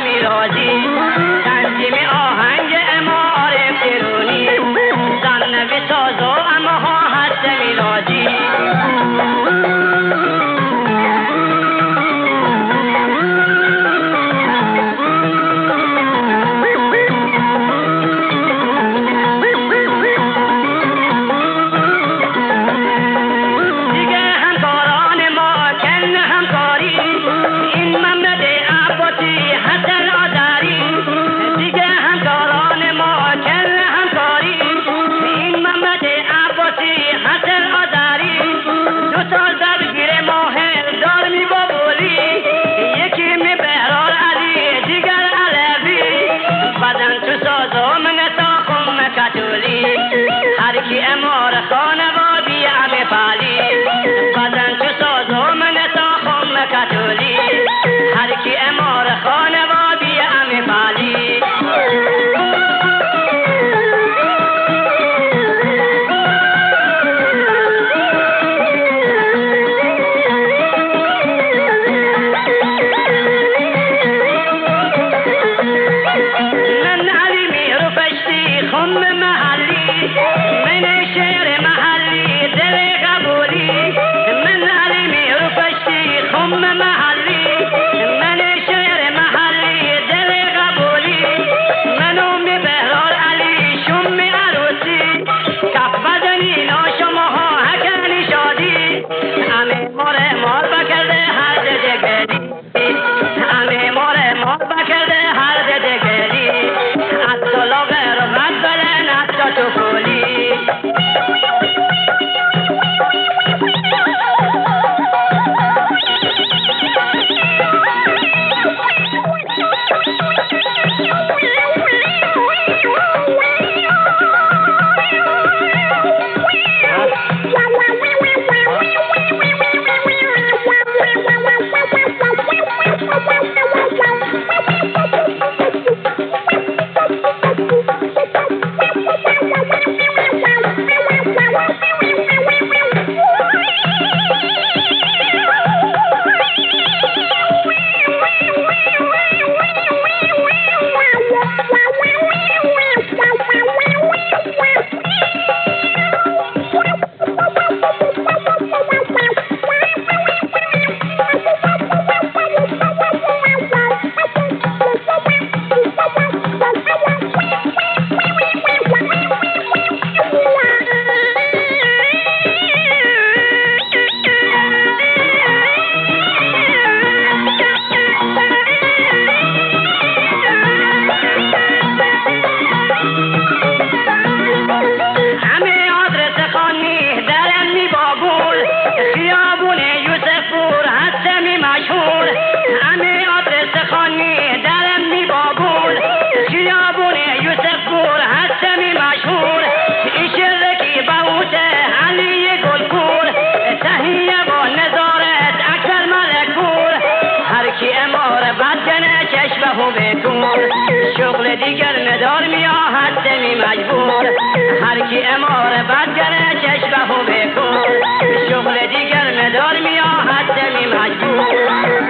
هستمی راضی تنظیم آهنگ امار فرونی زن بساز و اما هستمی راضی هر کی امار خانوادی همه پالی بدن تو ساز و من تا خم کتولی هر کی امار خانوادی همه پالی من علی میرو پشتی خم محلی من شعر محلی دل قبولی من علی میرو پشتی خم محلی من شعر محلی دل قبولی من ام بهرار علی شم عروسی کف بدنی نا شما ها هکنی شادی همه مار بکرده هر دگری همه مار بکرده هر دگری حتی لاغر و مدبلن حتی تو کولی شغل دیگر ندار میاهد دمی مجبور هر کی امار بدگره چشمه بکن شغل دیگر ندار میاهد دمی مجبور